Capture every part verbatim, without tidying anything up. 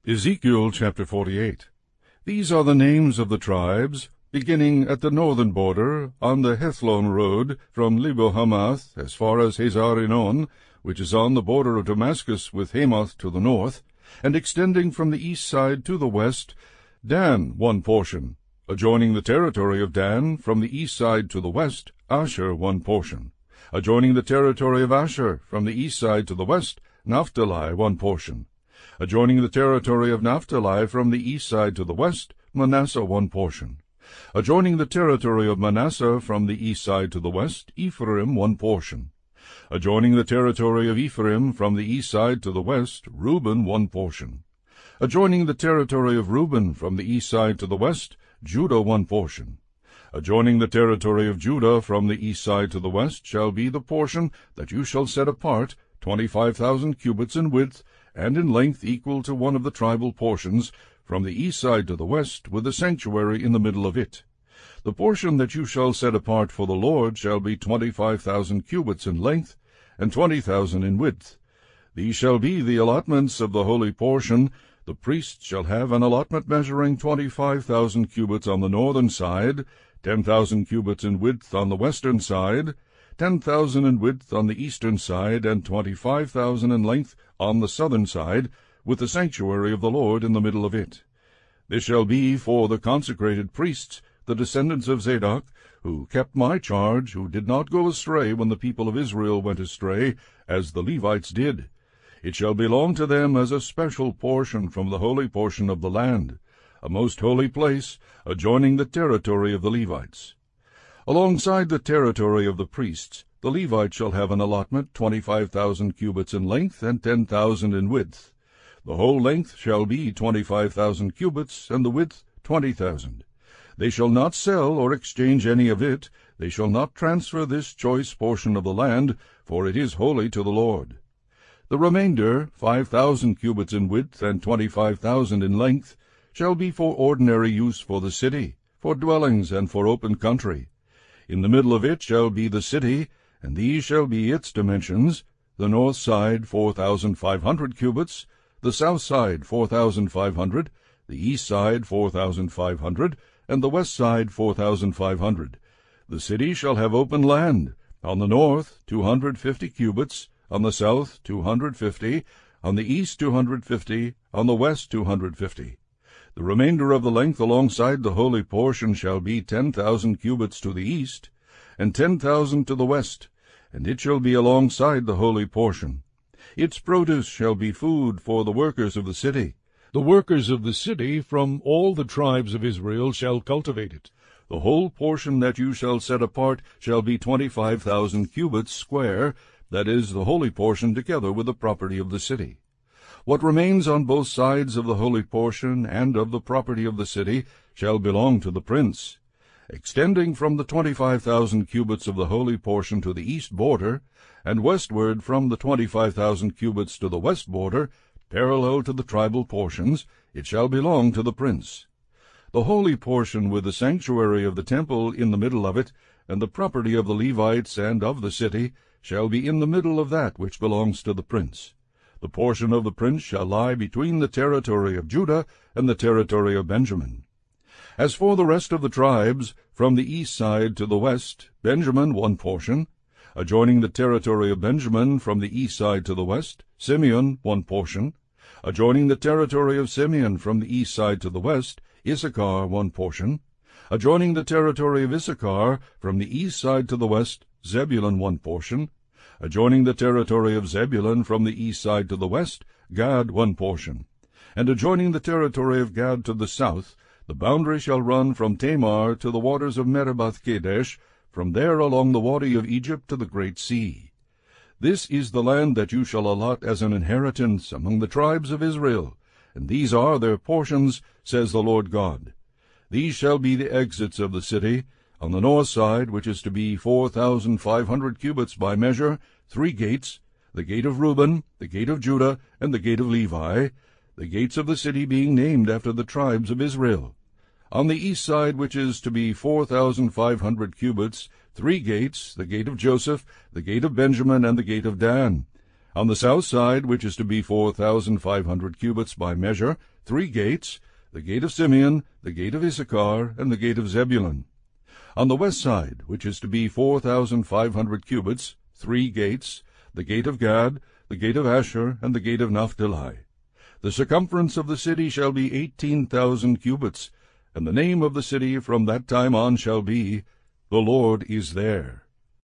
Ezekiel chapter forty-eight. These are the names of the tribes, beginning at the northern border, on the Hethlon road, from Lebo-Hamath as far as Hazar-Enon, which is on the border of Damascus with Hamath to the north, and extending from the east side to the west, Dan one portion, adjoining the territory of Dan from the east side to the west, Asher one portion, adjoining the territory of Asher from the east side to the west, Naphtali one portion, adjoining the territory of Naphtali from the east side to the west, Manasseh one portion, adjoining the territory of Manasseh from the east side to the west, Ephraim one portion, adjoining the territory of Ephraim from the east side to the west, Reuben one portion, adjoining the territory of Reuben from the east side to the west, Judah one portion, adjoining the territory of Judah from the east side to the west shall be the portion that you shall set apart, twenty-five thousand cubits in width, and in length equal to one of the tribal portions, from the east side to the west, with the sanctuary in the middle of it. The portion that you shall set apart for the Lord shall be twenty-five thousand cubits in length, and twenty thousand in width. These shall be the allotments of the holy portion. The priests shall have an allotment measuring twenty-five thousand cubits on the northern side, ten thousand cubits in width on the western side, ten thousand in width on the eastern side, and twenty-five thousand in length on the southern side, with the sanctuary of the Lord in the middle of it. This shall be for the consecrated priests, the descendants of Zadok, who kept my charge, who did not go astray when the people of Israel went astray, as the Levites did. It shall belong to them as a special portion from the holy portion of the land, a most holy place, adjoining the territory of the Levites. Alongside the territory of the priests, the Levites shall have an allotment twenty-five thousand cubits in length and ten thousand in width. The whole length shall be twenty-five thousand cubits, and the width twenty thousand. They shall not sell or exchange any of it. They shall not transfer this choice portion of the land, for it is holy to the Lord. The remainder, five thousand cubits in width and twenty-five thousand in length, shall be for ordinary use for the city, for dwellings, and for open country. In the middle of it shall be the city, and these shall be its dimensions: the north side four thousand five hundred cubits, the south side four thousand five hundred, the east side four thousand five hundred, and the west side four thousand five hundred. The city shall have open land, on the north two hundred fifty cubits, on the south two hundred fifty, on the east two hundred fifty, on the west two hundred fifty. The remainder of the length alongside the holy portion shall be ten thousand cubits to the east, and ten thousand to the west, and it shall be alongside the holy portion. Its produce shall be food for the workers of the city. The workers of the city from all the tribes of Israel shall cultivate it. The whole portion that you shall set apart shall be twenty-five thousand cubits square, that is, the holy portion together with the property of the city. What remains on both sides of the holy portion and of the property of the city shall belong to the prince. Extending from the twenty-five thousand cubits of the holy portion to the east border, and westward from the twenty-five thousand cubits to the west border, parallel to the tribal portions, it shall belong to the prince. The holy portion with the sanctuary of the temple in the middle of it, and the property of the Levites and of the city, shall be in the middle of that which belongs to the prince. The portion of the prince shall lie between the territory of Judah and the territory of Benjamin. As for the rest of the tribes, from the east side to the west, Benjamin one portion, adjoining the territory of Benjamin from the east side to the west, Simeon one portion, adjoining the territory of Simeon from the east side to the west, Issachar one portion, adjoining the territory of Issachar from the east side to the west, Zebulun one portion, adjoining the territory of Zebulun from the east side to the west, Gad one portion, and adjoining the territory of Gad to the south, the boundary shall run from Tamar to the waters of Meribah Kadesh, from there along the wadi of Egypt to the great sea. This is the land that you shall allot as an inheritance among the tribes of Israel, and these are their portions, says the Lord God. These shall be the exits of the city. On the north side, which is to be four thousand five hundred cubits by measure, three gates, the gate of Reuben, the gate of Judah, and the gate of Levi, the gates of the city being named after the tribes of Israel. On the east side, which is to be four thousand five hundred cubits, three gates, the gate of Joseph, the gate of Benjamin, and the gate of Dan. On the south side, which is to be four thousand five hundred cubits by measure, three gates, the gate of Simeon, the gate of Issachar, and the gate of Zebulun. On the west side, which is to be four thousand five hundred cubits, three gates, the gate of Gad, the gate of Asher, and the gate of Naphtali. The circumference of the city shall be eighteen thousand cubits, and the name of the city from that time on shall be, The Lord is there.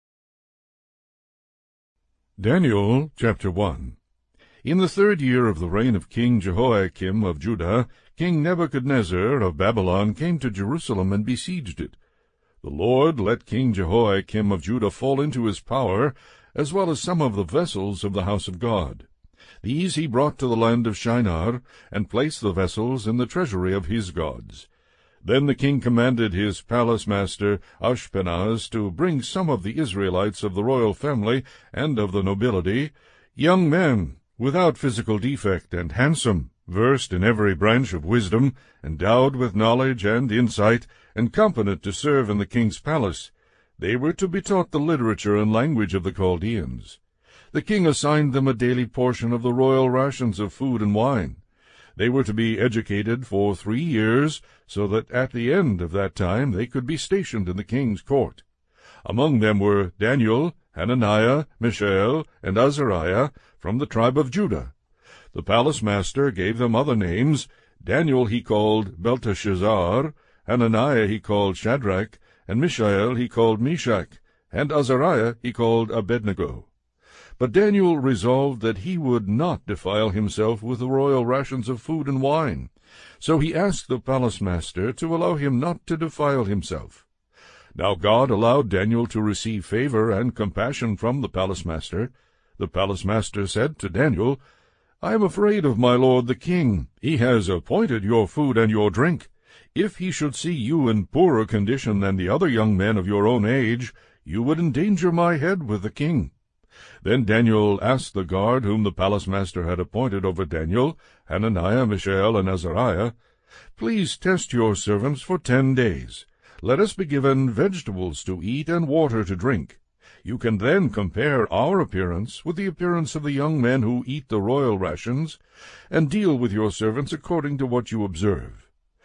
Daniel chapter one. In the third year of the reign of King Jehoiakim of Judah, King Nebuchadnezzar of Babylon came to Jerusalem and besieged it. The Lord let King Jehoiakim of Judah fall into his power, as well as some of the vessels of the house of God. These he brought to the land of Shinar, and placed the vessels in the treasury of his gods. Then the king commanded his palace master Ashpenaz to bring some of the Israelites of the royal family and of the nobility, young men, without physical defect, and handsome, versed in every branch of wisdom, endowed with knowledge and insight, and competent to serve in the king's palace. They were to be taught the literature and language of the Chaldeans. The king assigned them a daily portion of the royal rations of food and wine. They were to be educated for three years, so that at the end of that time they could be stationed in the king's court. Among them were Daniel, Hananiah, Mishael, and Azariah, from the tribe of Judah. The palace master gave them other names. Daniel he called Belteshazzar, Hananiah he called Shadrach, and Mishael he called Meshach, and Azariah he called Abednego. But Daniel resolved that he would not defile himself with the royal rations of food and wine. So he asked the palace master to allow him not to defile himself. Now God allowed Daniel to receive favor and compassion from the palace master. The palace master said to Daniel, I am afraid of my lord the king. He has appointed your food and your drink. If he should see you in poorer condition than the other young men of your own age, you would endanger my head with the king. Then Daniel asked the guard whom the palace master had appointed over Daniel, Hananiah, Mishael, and Azariah, Please test your servants for ten days. Let us be given vegetables to eat and water to drink. You can then compare our appearance with the appearance of the young men who eat the royal rations, and deal with your servants according to what you observe.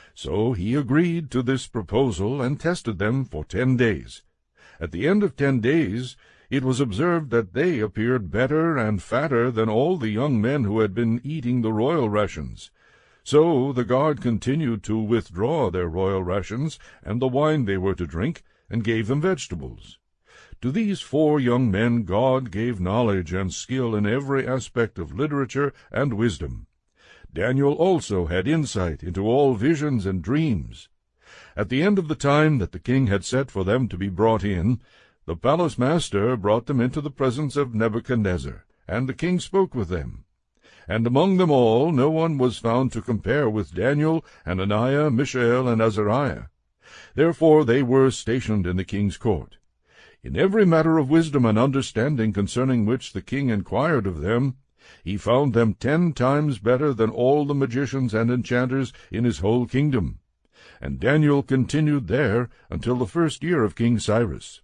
So he agreed to this proposal and tested them for ten days. At the end of ten days it was observed that they appeared better and fatter than all the young men who had been eating the royal rations. So the guard continued to withdraw their royal rations and the wine they were to drink, and gave them vegetables. To these four young men God gave knowledge and skill in every aspect of literature and wisdom. Daniel also had insight into all visions and dreams. At the end of the time that the king had set for them to be brought in, the palace master brought them into the presence of Nebuchadnezzar, and the king spoke with them. And among them all no one was found to compare with Daniel, Hananiah, Mishael, and Azariah. Therefore they were stationed in the king's court. In every matter of wisdom and understanding concerning which the king inquired of them, he found them ten times better than all the magicians and enchanters in his whole kingdom. And Daniel continued there until the first year of King Cyrus.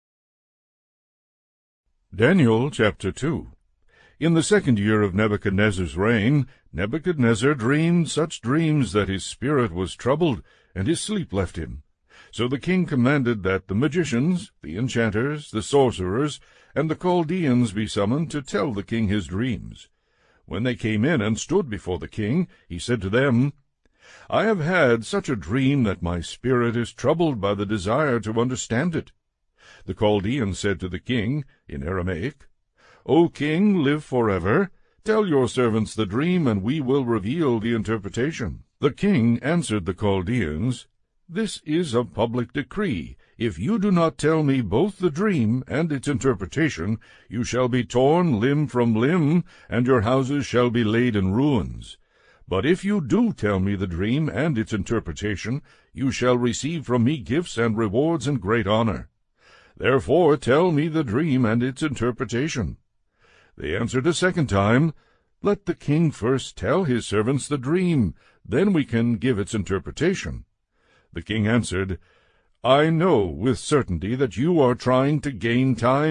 Daniel chapter two. In the second year of Nebuchadnezzar's reign, Nebuchadnezzar dreamed such dreams that his spirit was troubled, and his sleep left him. So the king commanded that the magicians, the enchanters, the sorcerers, and the Chaldeans be summoned to tell the king his dreams. When they came in and stood before the king, he said to them, I have had such a dream that my spirit is troubled by the desire to understand it. The Chaldeans said to the king, in Aramaic, O king, live forever. Tell your servants the dream, and we will reveal the interpretation. The king answered the Chaldeans, This is a public decree. If you do not tell me both the dream and its interpretation, you shall be torn limb from limb, and your houses shall be laid in ruins. But if you do tell me the dream and its interpretation, you shall receive from me gifts and rewards and great honor. Therefore tell me the dream and its interpretation. They answered a second time, Let the king first tell his servants the dream, then we can give its interpretation. The king answered, I know with certainty that you are trying to gain time,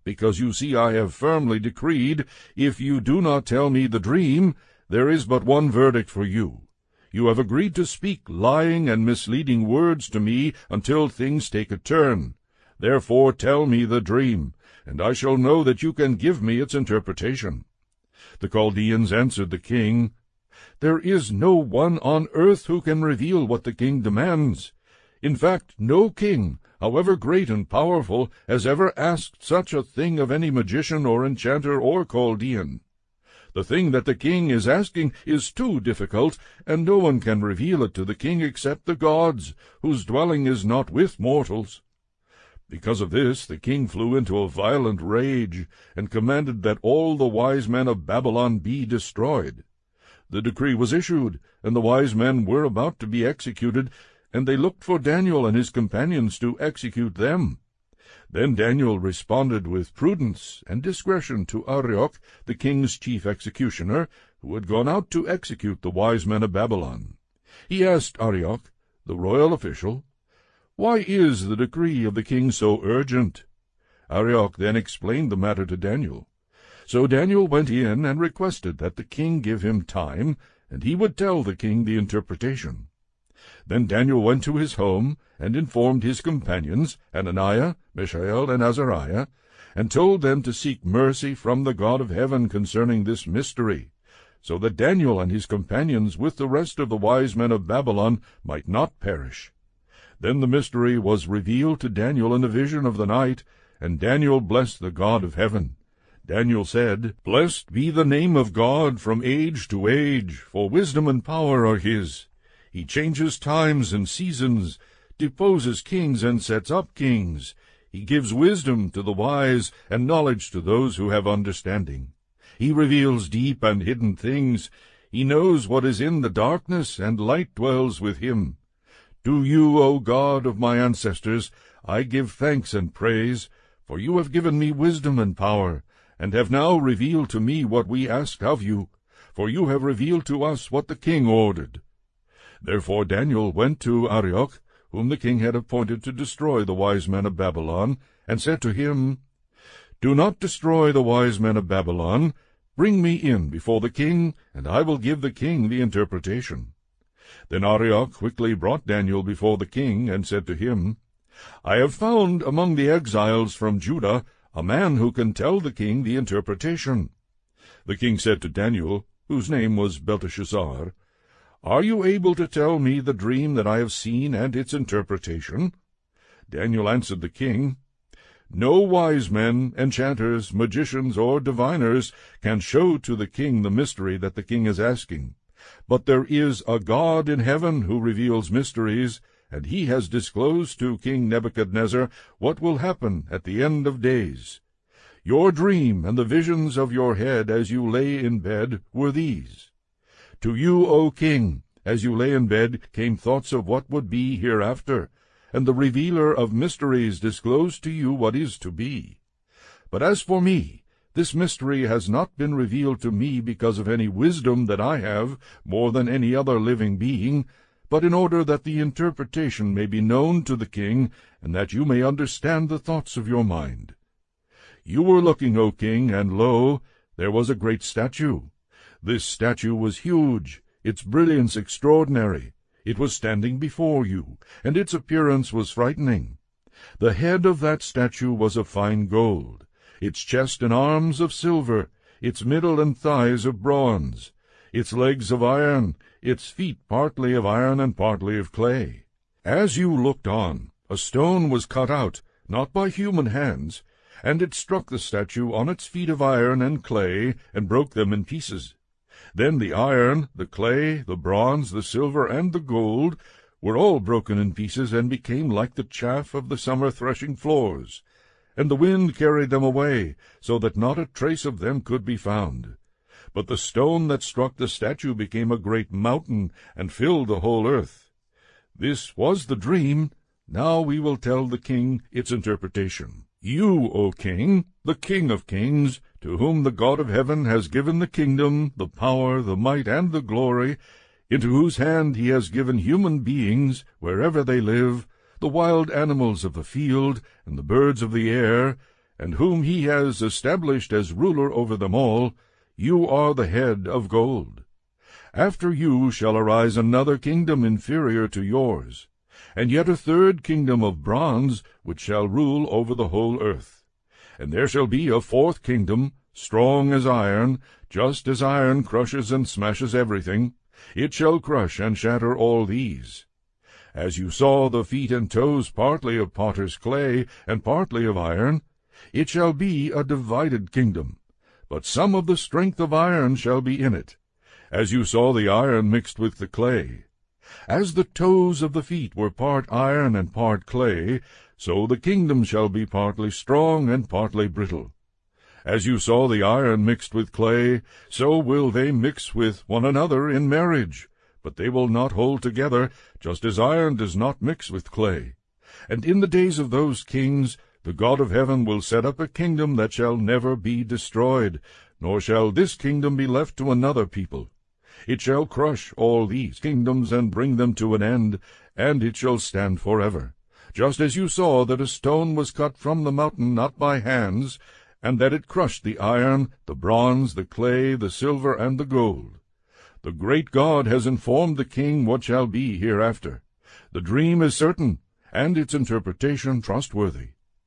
because you see I have firmly decreed, if you do not tell me the dream, there is but one verdict for you. You have agreed to speak lying and misleading words to me until things take a turn. Therefore tell me the dream, and I shall know that you can give me its interpretation." The Chaldeans answered the king, "There is no one on earth who can reveal what the king demands. In fact, no king, however great and powerful, has ever asked such a thing of any magician or enchanter or Chaldean. The thing that the king is asking is too difficult, and no one can reveal it to the king except the gods, whose dwelling is not with mortals." Because of this the king flew into a violent rage, and commanded that all the wise men of Babylon be destroyed. The decree was issued, and the wise men were about to be executed, and they looked for Daniel and his companions to execute them. Then Daniel responded with prudence and discretion to Arioch, the king's chief executioner, who had gone out to execute the wise men of Babylon. He asked Arioch, the royal official, "Why is the decree of the king so urgent?" Arioch then explained the matter to Daniel. So Daniel went in and requested that the king give him time, and he would tell the king the interpretation. Then Daniel went to his home, and informed his companions, Hananiah, Mishael, and Azariah, and told them to seek mercy from the God of heaven concerning this mystery, so that Daniel and his companions with the rest of the wise men of Babylon might not perish. Then the mystery was revealed to Daniel in a vision of the night, and Daniel blessed the God of heaven. Daniel said, "Blessed be the name of God from age to age, for wisdom and power are his. He changes times and seasons, deposes kings and sets up kings. He gives wisdom to the wise and knowledge to those who have understanding. He reveals deep and hidden things. He knows what is in the darkness, and light dwells with him. To you, O God of my ancestors, I give thanks and praise, for you have given me wisdom and power, and have now revealed to me what we asked of you, for you have revealed to us what the king ordered." Therefore Daniel went to Arioch, whom the king had appointed to destroy the wise men of Babylon, and said to him, "Do not destroy the wise men of Babylon. Bring me in before the king, and I will give the king the interpretation." Then Arioch quickly brought Daniel before the king, and said to him, "I have found among the exiles from Judah a man who can tell the king the interpretation." The king said to Daniel, whose name was Belteshazzar, "Are you able to tell me the dream that I have seen and its interpretation?" Daniel answered the king, "No wise men, enchanters, magicians, or diviners can show to the king the mystery that the king is asking. But there is a God in heaven who reveals mysteries, and he has disclosed to King Nebuchadnezzar what will happen at the end of days. Your dream and the visions of your head as you lay in bed were these. To you, O king, as you lay in bed, came thoughts of what would be hereafter, and the revealer of mysteries disclosed to you what is to be. But as for me, this mystery has not been revealed to me because of any wisdom that I have more than any other living being, but in order that the interpretation may be known to the king, and that you may understand the thoughts of your mind. You were looking, O king, and lo, there was a great statue. This statue was huge, its brilliance extraordinary. It was standing before you, and its appearance was frightening. The head of that statue was of fine gold, its chest and arms of silver, its middle and thighs of bronze, its legs of iron, its feet partly of iron and partly of clay. As you looked on, a stone was cut out, not by human hands, and it struck the statue on its feet of iron and clay, and broke them in pieces. Then the iron, the clay, the bronze, the silver, and the gold were all broken in pieces, and became like the chaff of the summer threshing floors. And the wind carried them away, so that not a trace of them could be found. But the stone that struck the statue became a great mountain, and filled the whole earth. This was the dream. Now we will tell the king its interpretation. You, O king, the King of kings, to whom the God of heaven has given the kingdom, the power, the might, and the glory, into whose hand he has given human beings, wherever they live, the wild animals of the field, and the birds of the air, and whom he has established as ruler over them all, you are the head of gold. After you shall arise another kingdom inferior to yours, and yet a third kingdom of bronze, which shall rule over the whole earth. And there shall be a fourth kingdom, strong as iron, just as iron crushes and smashes everything. It shall crush and shatter all these. As you saw the feet and toes partly of potter's clay, and partly of iron, it shall be a divided kingdom, but some of the strength of iron shall be in it, as you saw the iron mixed with the clay. As the toes of the feet were part iron and part clay, so the kingdom shall be partly strong and partly brittle. As you saw the iron mixed with clay, so will they mix with one another in marriage, but they will not hold together, just as iron does not mix with clay. And in the days of those kings the God of heaven will set up a kingdom that shall never be destroyed, nor shall this kingdom be left to another people. It shall crush all these kingdoms and bring them to an end, and it shall stand forever. Just as you saw that a stone was cut from the mountain not by hands, and that it crushed the iron, the bronze, the clay, the silver, and the gold. The great God has informed the king what shall be hereafter. The dream is certain, and its interpretation trustworthy.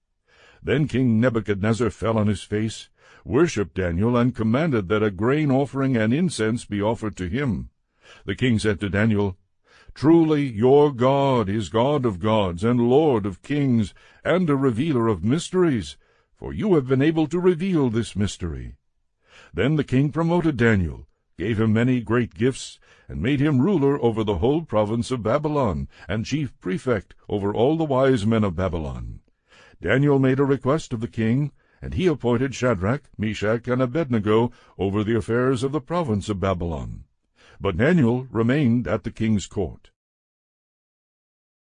Then King Nebuchadnezzar fell on his face, worshipped Daniel, and commanded that a grain offering and incense be offered to him. The king said to Daniel, Truly your God is God of gods and Lord of kings, and a revealer of mysteries, for you have been able to reveal this mystery. Then the king promoted Daniel, gave him many great gifts, and made him ruler over the whole province of Babylon, and chief prefect over all the wise men of Babylon. Daniel made a request of the king, and he appointed Shadrach, Meshach, and Abednego over the affairs of the province of Babylon. But Daniel remained at the king's court.